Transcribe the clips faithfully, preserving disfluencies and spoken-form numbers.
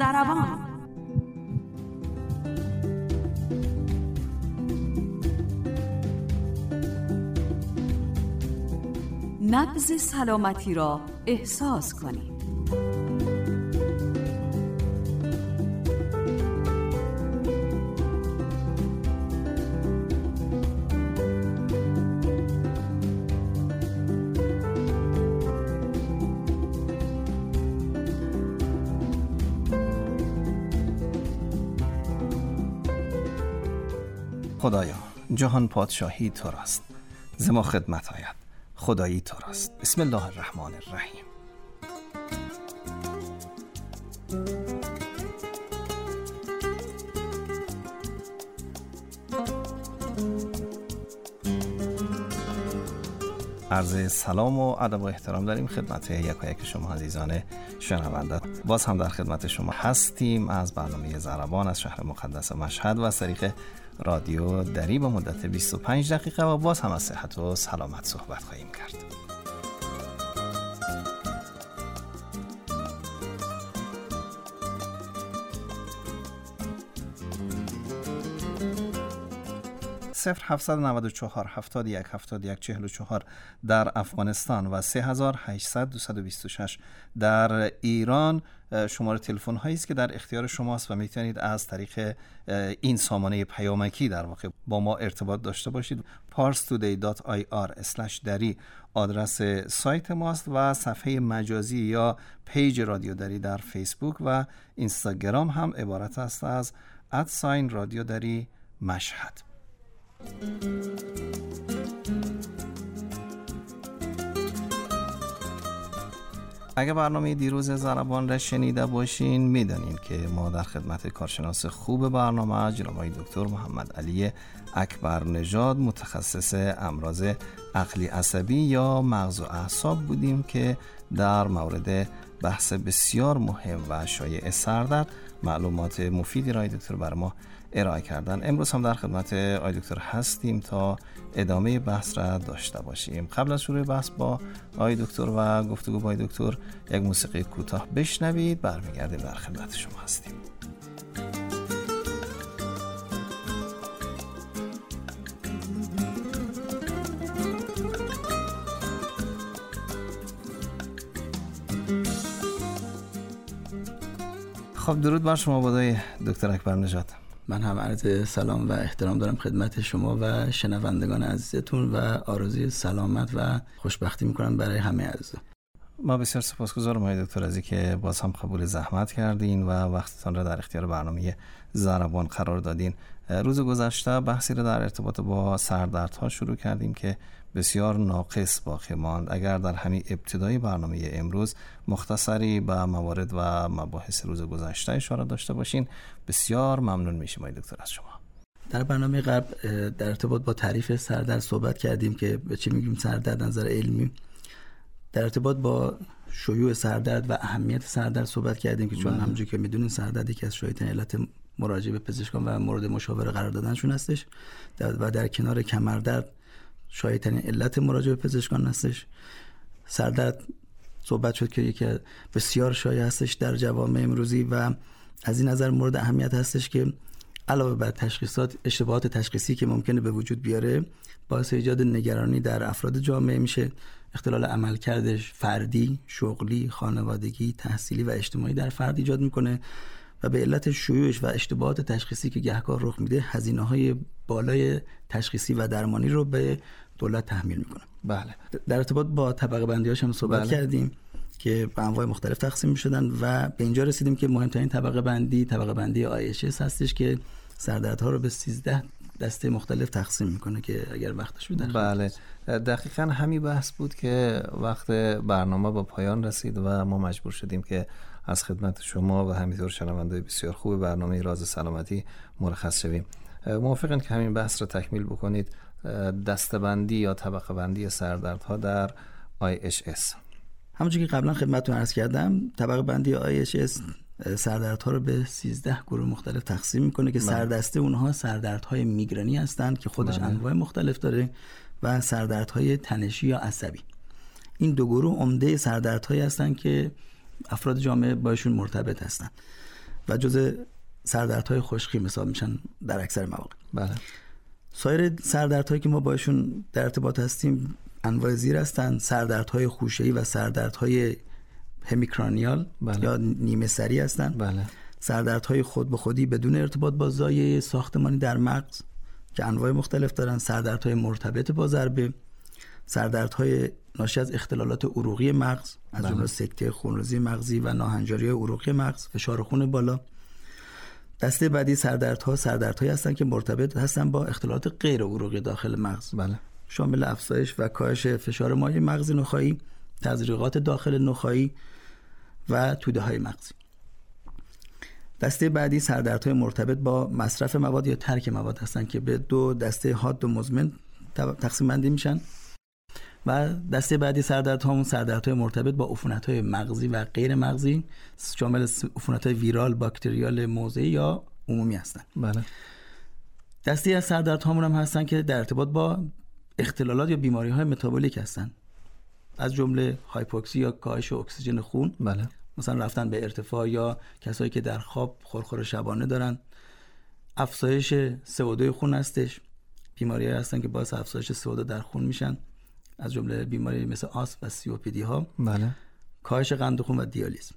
ضربان. نبض سلامتی را احساس کنید. خدایا، جهان پادشاهی تو راست، ز ما خدمت آید، خدایی تو راست. بسم الله الرحمن الرحیم. عرض سلام و ادب و احترام داریم خدمت یکایک شما عزیزان شنونده. باز هم در خدمت شما هستیم از برنامه ضربان از شهر مقدس مشهد و از طریق رادیو دری با مدت بیست و پنج دقیقه و باز هم از صحت و سلامت صحبت خواهیم کرد. صفر هفتصد و نود و چهار هفتاد و یک هفتاد و یک چهل و چهار در افغانستان و سه هزار و هشتصد دویست و بیست و شش در ایران شماره تلفن هایی است که در اختیار شماست و میتونید از طریق این سامانه پیامکی در واقع با ما ارتباط داشته باشید. پارس تودی دات آی آر اسلش دری آدرس سایت ماست و صفحه مجازی یا پیج رادیو دری در فیسبوک و اینستاگرام هم عبارت است از ادساین رادیو دری مشهد. اگر برنامه دیروز ضربان را شنیده باشین میدانین که ما در خدمت کارشناس خوب برنامه جناب آقای دکتر محمد علی اکبر نژاد متخصص امراض عقلی عصبی یا مغز و اعصاب بودیم که در مورد بحث بسیار مهم و شایع سردرد معلومات مفیدی را دکتر بر ما ارائه کردن. امروز هم در خدمت آقای دکتر هستیم تا ادامه بحث را داشته باشیم. قبل از شروع بحث با آقای دکتر و گفتگو با آقای دکتر یک موسیقی کوتاه بشنوید، برمیگردیم در خدمت شما هستیم. خب درود بر شما بودای دکتر اکبر نژاد. من هم عرض سلام و احترام دارم خدمت شما و شنوندگان عزیزتون و آرزوی سلامت و خوشبختی میکنم برای همه عزیزان. ما بسیار سپاسگزارم آقای دکتر از اینکه باز هم قبول زحمت کردین و وقتتان را در اختیار برنامه ضربان قرار دادین. روز گذشته بحثی را در ارتباط با سردردها شروع کردیم که بسیار ناقص باقی ماند. اگر در همین ابتدای برنامه امروز مختصری به موارد و مباحث روز گذشته اشاره داشته باشین بسیار ممنون میشیم آقای دکتر از شما. در برنامه قبل در ارتباط با تعریف سردرد صحبت کردیم که به چی میگیم سردرد نظر علمی. در ارتباط با شیوع سردرد و اهمیت سردرد صحبت کردیم که چون همونجوری که میدونین سردرد یکی از شایع‌ترین علت مراجعه به پزشکان و مورد مشاوره قرار دادنشون هستش و در کنار کمردرد شایع‌ترین علت مراجعه به پزشکان هستش. سردرد صحبت شد که یکی بسیار شایع هستش در جوامع امروزی و از این نظر مورد اهمیت هستش که علاوه بر تشخیصات اشتباهات تشخیصی که ممکنه به وجود بیاره باعث ایجاد نگرانی در افراد جامعه میشه. اختلال عملکردش فردی، شغلی، خانوادگی، تحصیلی و اجتماعی در فرد ایجاد میکنه و به علت شیوعش و اشتباهات تشخیصی که گهگاه رخ میده هزینه‌های بالای تشخیصی و درمانی رو به دولت تحمیل میکنه. بله. در ارتباط با طبقه بندی‌هاش هم صحبت بله. کردیم که به انواع مختلف تقسیم می‌شدن و به اینجا رسیدیم که مهمترین طبقه بندی طبقه بندی آی اچ اس هستش که سردردها رو به سیزده دسته مختلف تقسیم میکنه که اگر وقتش بود. بله دقیقاً همین بحث بود که وقت برنامه با پایان رسید و ما مجبور شدیم که از خدمت شما و همینطور شنونده‌های بسیار خوب برنامه راز سلامتی مرخص شویم. موافقین که همین بحث رو تکمیل بکنید؟ دسته‌بندی یا طبقه بندی سردردها در آی اچ اس. همونجوری که قبلا خدمتتون عرض کردم طبقه بندی آی اچ اس سردردها رو به سیزده گروه مختلف تقسیم میکنه که سردسته اونها سردردهای میگرنی هستند که خودش انواع مختلف داره و سردردهای تنشی یا عصبی. این دو گروه عمده سردردهایی هستند که افراد جامعه باشون مرتبط هستند و جزء سردردهای خشکی حساب میشن در اکثر مواقع. بله. سایر سردردهایی که ما باشون در ارتباط هستیم انواع زیر هستن: سردردهای خوشه‌ای و سردردهای همیکرانیال بله. یا نیمه سری هستن. بله. سردردهای خود به خودی بدون ارتباط با زایه ساختمانی در مغز که انواع مختلف دارن، سردردهای مرتبط با ضربه، سردردهای ناشی از اختلالات عروقی مغز از جمله سکته خونریزی مغزی و ناهنجاری عروقی مغز، فشار خون بالا. دسته بعدی سردردها سردردهایی هستن که مرتبط هستن با اختلالات غیر عروقی داخل مغز. بله. شامل افزایش و کاهش فشار مایع مغزی نخاعی، تزریقات داخل نخاعی و توده های مغزی. دسته بعدی سردردهای مرتبط با مصرف مواد یا ترک مواد هستن که به دو دسته حاد و مزمن تقسیم بندی میشن. و دسته بعدی سردردهامون سردردهای مرتبط با عفونت‌های مغزی و غیر مغزی شامل عفونت‌های ویرال، باکتریال، موضعی یا عمومی هستن. بله. دسته از سردردهامون هم هستن که در ارتباط با اختلالات یا بیماری‌های متابولیک هستن، از جمله هایپوکسی یا کاهش اکسیژن خون. بله. مثلا رفتن به ارتفاع یا کسایی که در خواب خورخور شبانه دارن. افزایش سی او دو خون هستش، بیماری‌ها هستن که باعث افزایش سی او دو در خون میشن، از جمله بیماری مثل آسم و سی او پی دی ها. بله. کاهش قند خون و دیالیز.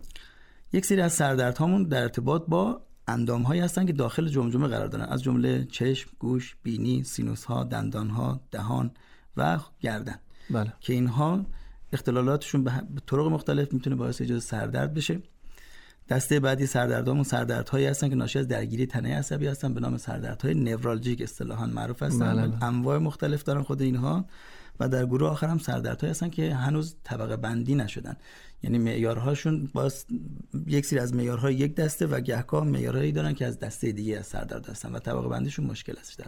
یک سری از سردردهامون در ارتباط با اندام‌هایی هستن که داخل جمجمه قرار دارن، از جمله چشم، گوش، بینی، سینوس‌ها، دندان‌ها، دهان و گردن. بله. که اینها اختلالاتشون به طرق مختلف میتونه باعث ایجاد سردرد بشه. دسته بعدی سردردهامون سردردهایی هستن که ناشی از درگیری تنه عصبی هستن به نام سردردهای نورالژیک اصطلاحاً معروف هستن. بله. انواع مختلف دارن خود اینها. و در گروه آخر هم سردردهایی هستن که هنوز طبقه بندی نشدن، یعنی معیارهاشون باز یک سری از معیارهای یک دسته و گهگاه معیارهایی دارن که از دسته دیگه از سردرد هستن و طبقه بندیشون مشکل است.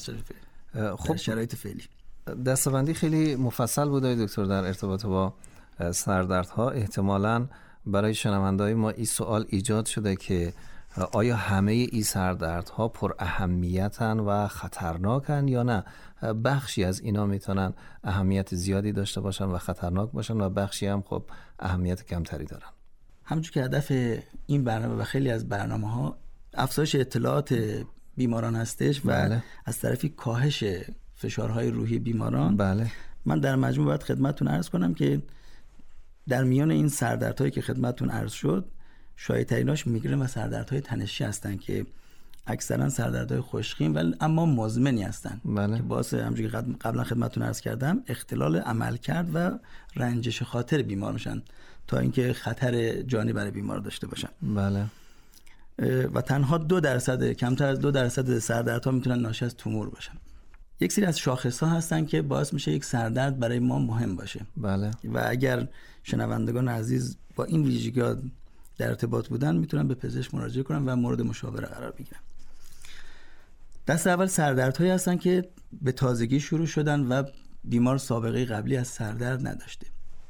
بله. خب شرایط فعلی دسته‌بندی خیلی مفصل بود دکتر در ارتباط با سردردها. احتمالاً برای شنونده‌های ما این سوال ایجاد شده که آیا همه این سردردها پر اهمیتن و خطرناکن یا نه؟ بخشی از اینا میتونن اهمیت زیادی داشته باشن و خطرناک باشن و بخشی هم خب اهمیت کمتری دارن. همونجور که هدف این برنامه و خیلی از برنامه‌ها افزایش اطلاعات بیماران هستش و بله. از طرفی کاهش فشارهای روحی بیماران. بله. من در مجموع باید خدمتتون عرض کنم که در میان این سردردهایی که خدمتتون عرض شد شایع‌تریناش میگرن و سردردهای تنشی هستن که اکثرا سردردهای خشکین ولی اما مزمنی هستن. بله. که باعث همونجوری که قبلا خدمتتون عرض کردم اختلال عملکرد و رنجش خاطر بیمار میشن تا اینکه خطر جانی برای بیمار داشته باشن. بله. و تنها دو درصد کمتر از دو درصد سردردها میتونن ناشی از تومور باشن. یک سری از شاخص‌ها هستن که باعث میشه یک سردرد برای ما مهم باشه. بله. و اگر شنوندگان عزیز با این ویژگی‌ها در ارتباط بودن میتونن به پزشک مراجعه کنن و مورد مشاوره قرار بگیرن. دست اول سردردهایی هستن که به تازگی شروع شدن و بیمار سابقه قبلی از سردرد نداشته.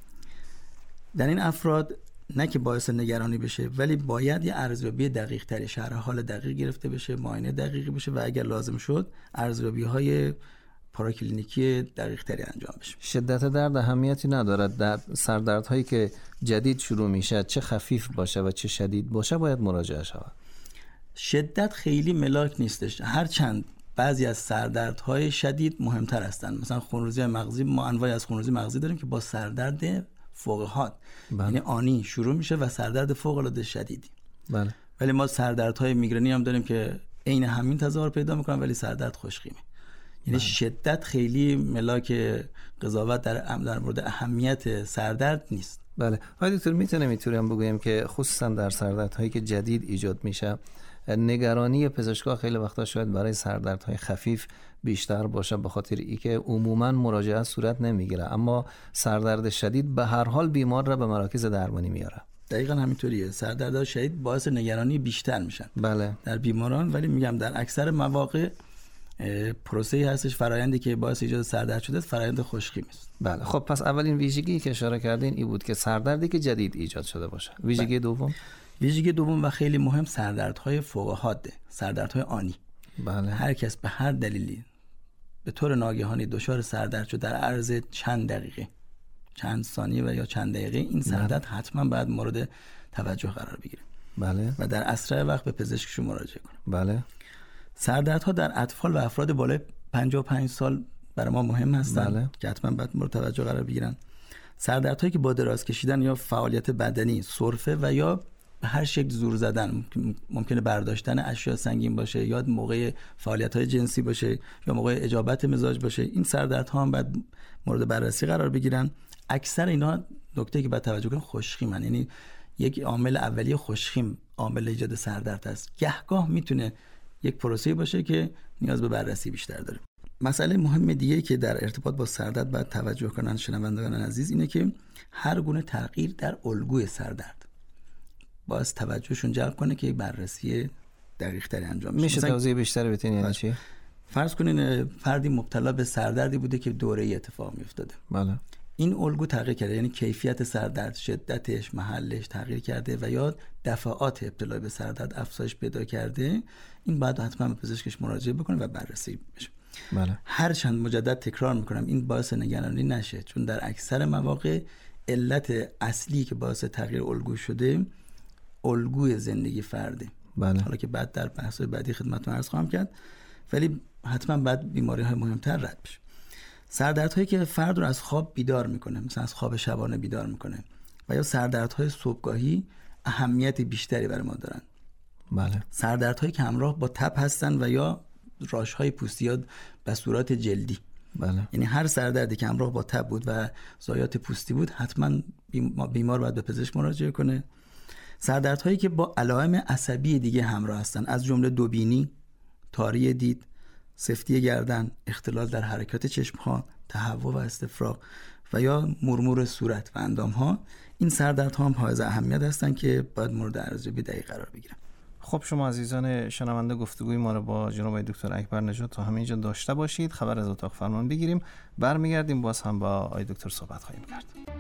در این افراد نه که باعث نگرانی بشه ولی باید یه ارزیابی دقیق تری شرح حال دقیق گرفته بشه، معاینه دقیقی بشه و اگر لازم شد ارزیابی های پاراکلینیکی دقیق تری انجام بشه. شدت درد اهمیتی ندارد. در سردردهایی که جدید شروع میشه چه خفیف باشه و چه شدید باشه باید مراجعه شود. شدت خیلی ملاک نیستش، هرچند بعضی از سردردهای شدید مهمتر هستن. مثلا خونریزی مغزی، ما انواعی از خونریزی مغزی داریم که با سردرد فوق حاد یعنی آنی شروع میشه و سردرد فوق العاده شدیدی. بله. ولی ما سردردهای میگرنی هم داریم که عین همین تظاهر پیدا میکنن ولی سردرد خشکیمه. یعنی بله. شدت خیلی ملاک قضاوت در در مورد اهمیت سردرد نیست. بله. آقای دکتر میتونه میتونیم بگویم که خصوصا در سردردهایی که جدید ایجاد میشه نگرانی پزشکا خیلی وقتا شاید برای سردردهای خفیف بیشتر باشه به خاطر اینکه عموما مراجعه صورت نمیگیره، اما سردرد شدید به هر حال بیمار را به مراکز درمانی میاره. دقیقاً همینطوریه. سردردهای شدید باعث نگرانی بیشتر میشن بله. در بیماران، ولی میگم در اکثر مواقع پروسه‌ای هستش فرآیندی که باعث ایجاد سردرد شده فرآیند خشکی است. بله. خب پس اولین ویژگی که اشاره کردین این بود که سردردی که جدید ایجاد شده باشه. ویژگی بله. دوم ویژگی دوم و خیلی مهم سردردهای فوق حاده، سردردهای آنی. بله. هر کس به هر دلیلی به طور ناگهانی دچار سردرد شد در عرض چند دقیقه، چند ثانیه و یا چند دقیقه، این سردرد بله. حتما باید مورد توجه قرار بگیره. بله. و در اسرع وقت به پزشکشون مراجعه کنن. بله. سردردها در اطفال و افراد بالای پنجاه و پنج سال برای ما مهم هستن. بله. که حتما باید مورد توجه قرار بگیرن. سردردهایی که با دراز کشیدن یا فعالیت بدنی، سرفه و یا به هر شکل زور زدن، ممکنه برداشتن اشیا سنگین باشه یا موقع فعالیت‌های جنسی باشه یا موقع اجابت مزاج باشه، این سردردها هم باید مورد بررسی قرار بگیرن. اکثر اینا نکته که باید توجه کنیم خوشخیمن، یعنی یک عامل اولیه خوشخیم عامل ایجاد سردرد است. گهگاه میتونه یک پروسه‌ای باشه که نیاز به بررسی بیشتر داره. مسئله مهم دیگه که در ارتباط با سردرد باید توجه کنن شنوندگان عزیز اینه که هر گونه تغییر در الگوی سردرد باز توجهشون جلب کنه که یک بررسی دقیق تری انجام بشه. میشه توضیح بیشتر بدین یعنی چی؟ فرض کنین فردی مبتلا به سردردی بوده که دوره‌ای اتفاق میافتاده. بله. این الگو تغییر کرده، یعنی کیفیت سردرد، شدتش، محلش تغییر کرده و یا دفعات ابتلا به سردرد افزایش پیدا کرده، این باید حتما به پزشکش مراجعه بکنه و بررسی بشه. بله. هر چند مجدد تکرار میکنم این باعث نگرانی نشه، چون در اکثر مواقع علت اصلی که باعث تغییر الگو شده الگوی زندگی فرده. بله. حالا که بعد در بحث‌های بعدی خدمتتون عرض خواهم کرد، ولی حتما بعد بیماری‌های مهمتر رد بشه. سردردهایی که فرد رو از خواب بیدار میکنه، مثلا از خواب شبانه بیدار میکنه، و یا سردردهای صبحگاهی اهمیت بیشتری برای ما دارن. بله. سردردهایی که همراه با تب هستن و یا راش‌های پوستی یا بسورات جلدی. بله. یعنی هر سردردی که همراه با تب بود و زایات پوستی بود حتما بیمار باید به پزشک مراجعه کنه. سردردهایی که با علائم عصبی دیگه همراه هستن، از جمله دوبینی، تاری دید، سفتی گردن، اختلال در حرکات چشم‌ها، تهوع و استفراغ و یا مرمور صورت و اندام‌ها، این سردردها هم حائز اهمیت هستن که باید مورد ارزیابی دقیق قرار بگیرن. خب شما عزیزان شنونده گفتگوی ما رو با جناب دکتر اکبر نژاد تا همینجا داشته باشید. خبر از اتاق فرمان بگیریم، برمیگردیم باز هم با آقای دکتر صحبت خواهیم کرد.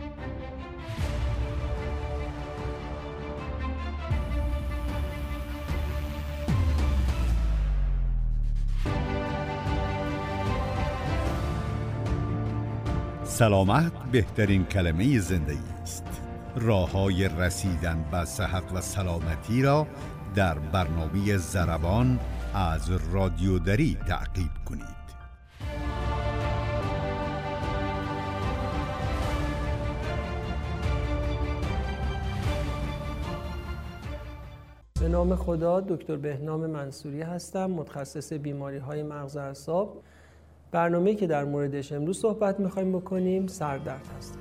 سلامت بهترین کلمه زندگی است. راه‌های رسیدن به صحت و سلامتی را در برنامه ضربان از رادیو دری تعقیب کنید. به نام خدا، دکتر بهنام منصوری هستم، متخصص بیماری‌های مغز و اعصاب. برنامه‌ای که در موردش امروز صحبت می‌خوایم بکنیم سردرد هستش.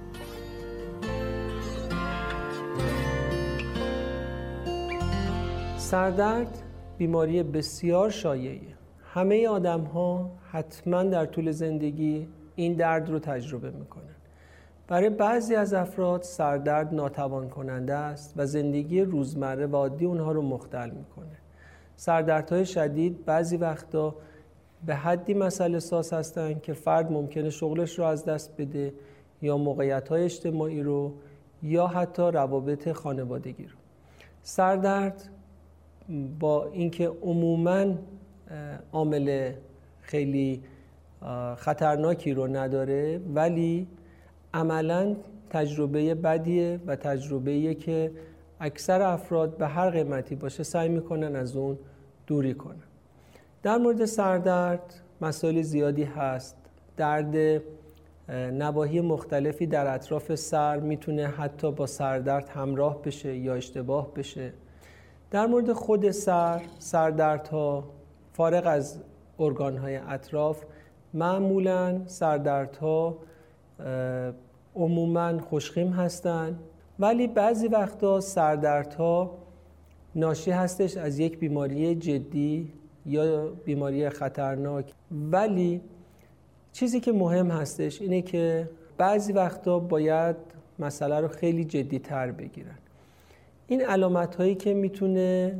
سردرد بیماری بسیار شایعیه. همه آدم‌ها حتما در طول زندگی این درد رو تجربه می‌کنن. برای بعضی از افراد سردرد ناتوان کننده است و زندگی روزمره و عادی اونها رو مختل می‌کنه. سردردهای شدید بعضی وقتا به حدی مسئله ساز هستن که فرد ممکنه شغلش رو از دست بده یا موقعیت‌های اجتماعی رو یا حتی روابط خانوادگی رو. سردرد با اینکه عموماً عامل خیلی خطرناکی رو نداره، ولی عملاً تجربه بدیه و تجربه‌ایه که اکثر افراد به هر قیمتی باشه سعی میکنن از اون دوری کنن. در مورد سردرد مسائل زیادی هست. درد نواحی مختلفی در اطراف سر میتونه حتی با سردرد همراه بشه یا اشتباه بشه. در مورد خود سر، سردردها فارغ از ارگان‌های اطراف، معمولاً سردردها عموماً خوشخیم هستن، ولی بعضی وقتا سردردها ناشی هستش از یک بیماری جدی یا بیماری خطرناک. ولی چیزی که مهم هستش اینه که بعضی وقتا باید مسئله رو خیلی جدی تر بگیرن. این علامت هایی که میتونه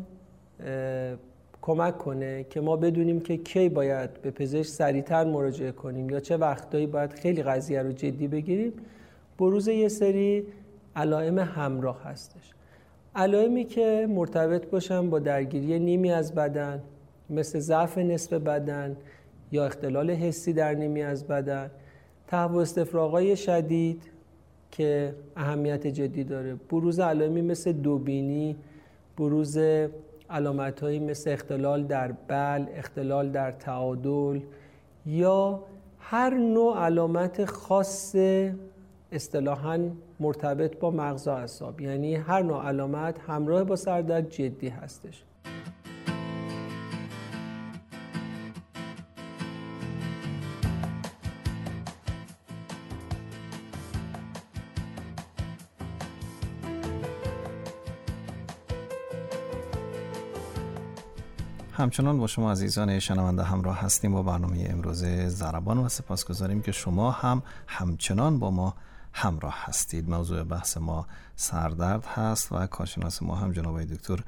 کمک کنه که ما بدونیم که کی باید به پزشک سریعتر مراجعه کنیم یا چه وقتایی باید خیلی قضیه رو جدی بگیریم، بروز یه سری علائم همراه هستش. علائمی که مرتبط باشن با درگیری نیمی از بدن، مثل ضعف نصف بدن یا اختلال حسی در نیمی از بدن، تهوع استفراغ‌های شدید که اهمیت جدی داره، بروز علائمی مثل دوبینی، بروز علامت‌هایی مثل اختلال در بلع، اختلال در تعادل یا هر نوع علامت خاص اصطلاحاً مرتبط با مغز و اعصاب، یعنی هر نوع علامت همراه با سردرد جدی هستش. همچنان با شما عزیزان شنونده همراه هستیم با برنامه امروز ضربان و سپاسگزاریم که شما هم همچنان با ما همراه هستید. موضوع بحث ما سردرد هست و کارشناس ما هم جناب دکتر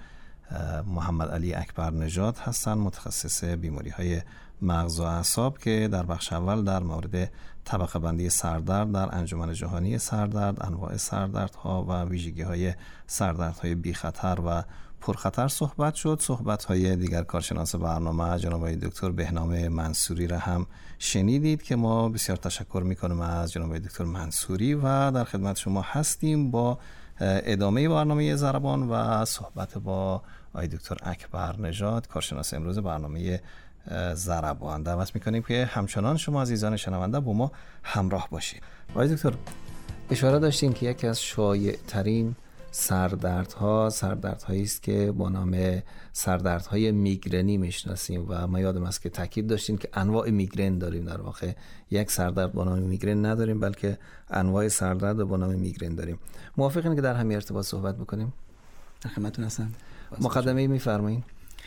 محمد علی اکبر نژاد هستند، متخصص بیماری های مغز و اعصاب که در بخش اول در مورد طبقه بندی سردرد در انجمن جهانی سردرد، انواع سردردها و ویژگی های سردردهای بی خطر و پرخطر صحبت شد. صحبت های دیگر کارشناس برنامه جناب دکتر بهنام منصوری را هم شنیدید که ما بسیار تشکر میکنیم از جناب دکتر منصوری و در خدمت شما هستیم با ادامه برنامه ضربان و صحبت با آقای دکتر اکبر نژاد کارشناس امروز برنامه ضربان. دعوت میکنیم که همچنان شما عزیزان شنونده با ما همراه باشید. آقای دکتر اشاره داشتین که یکی از شایع ترین سردردها سردردهایی است که با نام سردردهای میگرنی میشناسیم و ما یادم است که تاکید داشتیم که انواع میگرن داریم. در واقع یک سردرد با نام میگرن نداریم بلکه انواع سردرد با نام میگرن داریم. موافقین که در همین ارتباط صحبت بکنیم؟ در خدمتتون هستم. مقدمه میفرمایید.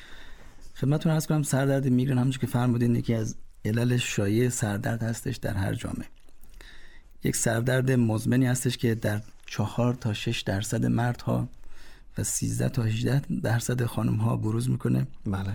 خدمتتون عرض کنم سردرد میگرن همونجوری که فرمودین یکی از علل شایع سردرد هستش در هر جامعه. یک سردرد مزمنی هستش که در چهار تا شش درصد مردها و سیزده تا هجده درصد خانم‌ها بروز میکنه. بله.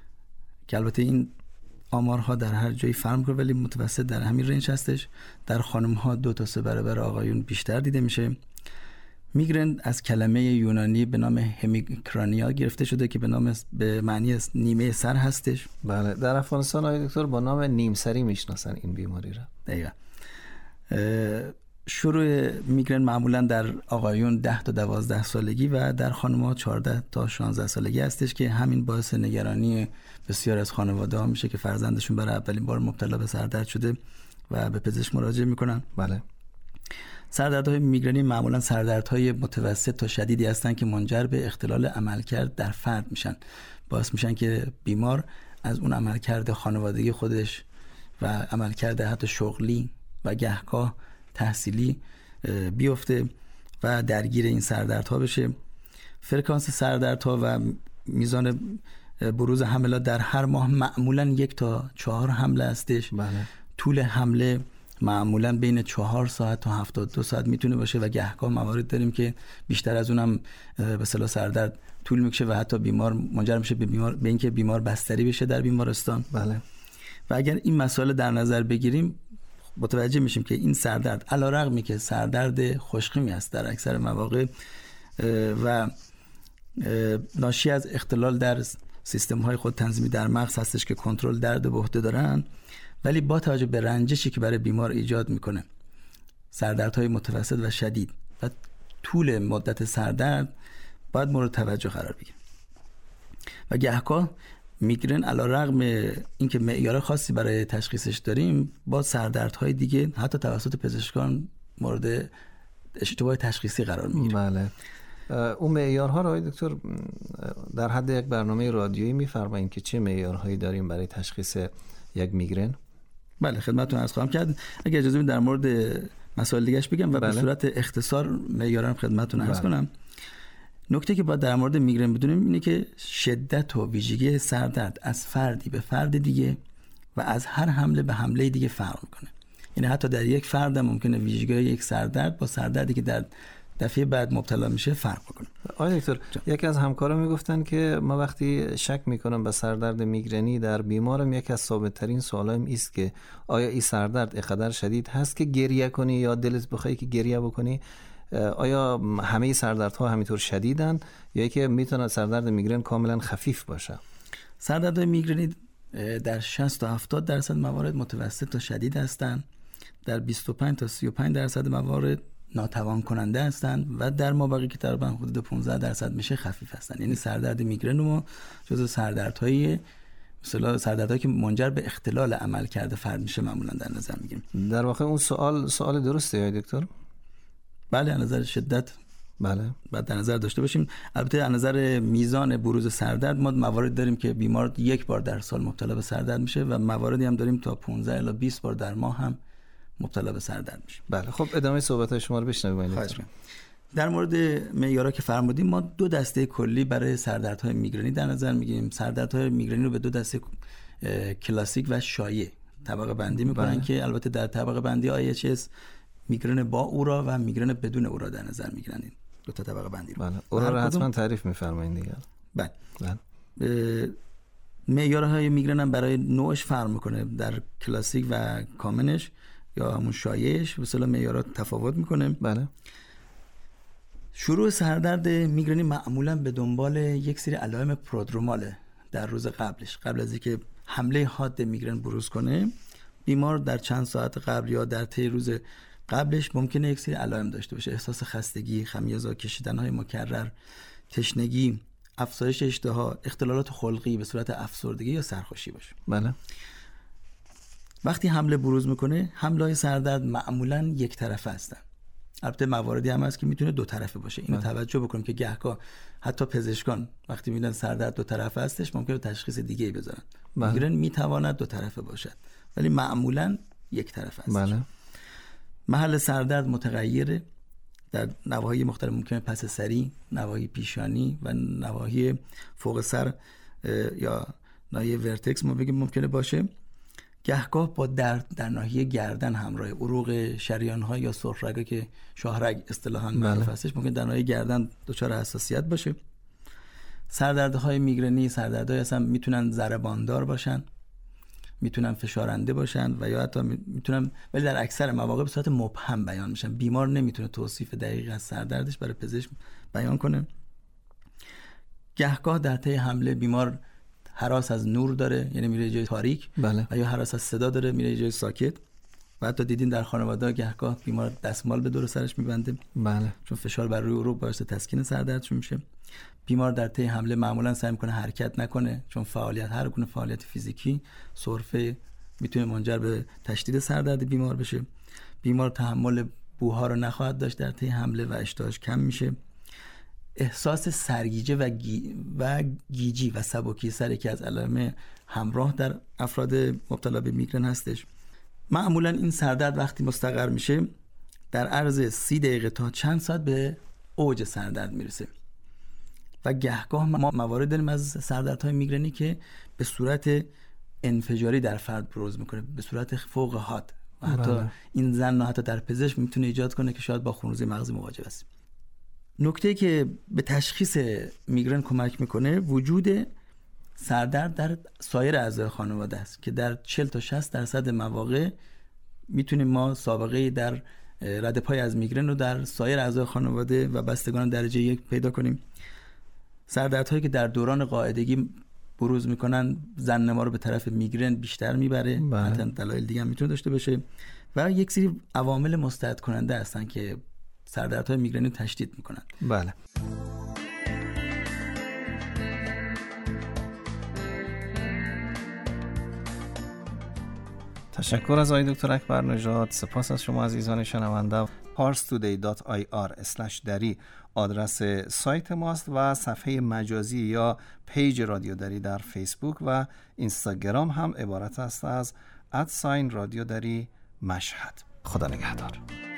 که البته این آمارها در هر جایی فرق میکنه ولی متوسط در همین رنج هستش. در خانم‌ها دو تا سه برابر آقایون بیشتر دیده میشه. میگرن از کلمه یونانی به نام همیکرانیا گرفته شده که به نام به معنی نیمه سر هستش. بله. در افغانستان آقای دکتر با نام نیم سری میشناسن این بیماری را. دقیقاً. شروع میگرن معمولا در آقایون ده تا دوازده سالگی و در خانم‌ها چهارده تا شانزده سالگی هستش که همین باعث نگرانی بسیار از خانواده‌ها میشه که فرزندشون برای اولین بار مبتلا به سردرد شده و به پزشک مراجعه میکنن. بله. سردردهای میگرنی معمولا سردردهای متوسط تا شدیدی هستن که منجر به اختلال عملکرد در فرد میشن. باعث میشن که بیمار از اون عملکرد خانوادگی خودش و عملکرد حتی شغلی و گهگاه تحصیلی بیفته و درگیر این سردردها بشه. فرکانس سردردها و میزان بروز حملات در هر ماه معمولا یک تا چهار حمله هستش. بله. طول حمله معمولا بین چهار ساعت تا هفتاد و دو ساعت میتونه باشه و گهگاه موارد داریم که بیشتر از اونم به اصطلاح سردرد طول میکشه و حتی بیمار منجر میشه به بیمار به اینکه بیمار بستری بشه در بیمارستان. بله. و اگر این مسائل در نظر بگیریم متوجه میشیم که این سردرد علیرغمی که سردرد خوشخیمی است در اکثر مواقع و ناشی از اختلال در سیستم های خود تنظیمی در مغز هستش که کنترل درد به عهده دارن، ولی با توجه به رنجشی که برای بیمار ایجاد میکنه، سردردهای متوسط و شدید و طول مدت سردرد باید مورد توجه قرار بگیره. و گهگاه میگرن علیرغم اینکه معیار خاصی برای تشخیصش داریم، با سردردهای دیگه حتی توسط پزشکان مورد اشتباه تشخیصی قرار میگیره. بله. اون معیارها رو دکتر در حد یک برنامه رادیویی میفرمایید که چه معیارهایی داریم برای تشخیص یک میگرن؟ بله خدمتتون عرض خواهم کرد. اگه اجازه بدید در مورد مسائل دیگه‌اش بگم و بله. به صورت اختصار معیارا رو خدمتتون عرض بله. کنم. نکته که باید در مورد میگرن بدونیم اینه که شدت و ویژگی سردرد از فردی به فرد دیگه و از هر حمله به حمله دیگه فرق میکنه. یعنی حتی در یک فرد هم ممکنه ویژگی یک سردرد با سردردی که در دفعه بعد مبتلا میشه فرق میکنه. آقای دکتر، یکی از همکارا میگفتن که ما وقتی شک میکنم به سردرد میگرنی در بیمارم، یکی از ثابت ترین سوالام است که آیا این سردرد اینقدر شدید هست که گریه کنی یا دلت بخوای که گریه بکنی؟ آیا همه سردردها همینطور شدیدن یا اینکه میتونه سردرد میگرن کاملا خفیف باشه؟ سردرد میگرنی در شصت تا هفتاد درصد موارد متوسط تا شدید هستند. در بیست و پنج تا سی و پنج درصد موارد ناتوان کننده هستند و در مابقی که تقریبا حدود پانزده درصد میشه خفیف هستند. یعنی سردرد میگرن ما جزو سردردهای مثلا سردردهایی که منجر به اختلال عمل کرده فرد میشه معمولا در نظر میگیریم. در واقع اون سوال سوال درسته یا دکتر؟ بله، از نظر شدت بله بعد در نظر داشته باشیم. البته از نظر میزان بروز سردرد ما موارد داریم که بیمار یک بار در سال مبتلا به سردرد میشه و مواردی هم داریم تا پانزده الی بیست بار در ماه هم مبتلا به سردرد میشه. بله خب ادامه صحبت شما رو بشنویم. در مورد معیارها که فرمودیم ما دو دسته کلی برای سردردهای میگرنی در نظر میگیریم. سردردهای میگرنی رو به دو دسته کلاسیک و شایع طبقه بندی میکنن بله. که البته در طبقه بندی آی اچ اس میگرن با اورا و میگرن بدون اورا در نظر میگیرن. این دو تا طبقه بندی رو بله اورا رو حتما تعریف میفرمایید دیگه. بله بله معیارهای میگرن هم برای نوعش فرق میکنه. در کلاسیک و کامنش یا همون شایعش به اصطلاح معیارات تفاوت میکنه. بله. شروع سردرد میگرنی معمولا به دنبال یک سری علائم پرودروماله. در روز قبلش قبل از اینکه حمله حاد میگرن بروز کنه بیمار در چند ساعت قبل یا در طی روز قبلش ممکنه یک سری علائم داشته باشه. احساس خستگی، خمیازه، کشیدن‌های مکرر، تشنگی، افزایش اشتها، اختلالات خلقی به صورت افسردگی یا سرخوشی باشه. بله. وقتی حمله بروز میکنه حمله‌های سردرد معمولا یک طرفه هستن. البته مواردی هم هست که میتونه دو طرفه باشه. اینو بله. توجه بکنیم که گهگاه حتی پزشکان وقتی میبینن سردرد دو طرفه هستش ممکنه تشخیص دیگه‌ای بذارن. بله. میگن میتواند دو طرفه باشد ولی معمولا یک طرفه هستش. بله. محل سردرد متغیره. در نواحی مختلف ممکنه پس سری، نواحی پیشانی و نواحی فوق سر یا ناحیه ورتکس ما بگیم ممکنه باشه. گهگاه با درد در ناحیه گردن همراه عروق شریان‌ها یا سرخرگا که شاهرگ اصطلاحاً معروف هستش ممکن در ناحیه گردن دچار حساسیت باشه. سردردهای میگرنی سردردهای اصلا میتونن ضرباندار باشن، میتونن فشارنده باشن و یا حتی میتونن ولی در اکثر مواقع به صورت مبهم بیان میشن. بیمار نمیتونه توصیف دقیق از سردردش برای پزشک بیان کنه. گهگاه در طی حمله بیمار هراس از نور داره، یعنی میره جای تاریک. بله. و یا هراس از صدا داره، میره جای ساکت. و حتی دیدین در خانواده گهگاه بیمار دستمال به دور سرش میبنده. بله. چون فشار بر روی عروق باعث تسکین سردردش میشه. بیمار در طی حمله معمولا سعی میکنه حرکت نکنه چون فعالیت هر گونه فعالیت فیزیکی سرفه میتونه منجر به تشدید سردرد بیمار بشه. بیمار تحمل بوها رو نخواهد داشت در طی حمله و اشتهاش کم میشه. احساس سرگیجه و, گی... و گیجی و سبکی سر که از علائم همراه در افراد مبتلا به میگرن هستش. معمولا این سردرد وقتی مستقر میشه در عرض سی دقیقه تا چند ساعت به اوج سردرد میرسه و گهگاه ما موارد داریم از سردردهای میگرنی که به صورت انفجاری در فرد بروز میکنه، به صورت فوق حاد و حتی بله. این زن حتی در پزشک میتونه ایجاد کنه که شاید با خونریزی مغزی مواجه است. نکته که به تشخیص میگرن کمک میکنه وجود سردرد در سایر اعضای خانواده است که در چهل تا شصت درصد مواقع میتونیم ما سابقه در رد پای از میگرن رو در سایر اعضای خانواده و بستگان درجه یک پیدا کنیم. سردردهایی که در دوران قاعدگی بروز میکنن زن ما رو به طرف میگرن بیشتر میبره. حتی دلایل دیگه هم میتونه داشته باشه و یک سری عوامل مستعد کننده هستن که سردردهای میگرنی تشدید میکنن. بله. تشکر از آقای دکتر اکبر نژاد. سپاس از شما عزیزان شنونده. پارس تودی دات آی آر اسلش دری آدرس سایت ماست و صفحه مجازی یا پیج رادیو دری در فیسبوک و اینستاگرام هم عبارت است از ات ساین رادیو دری مشهد. خدا نگهدار.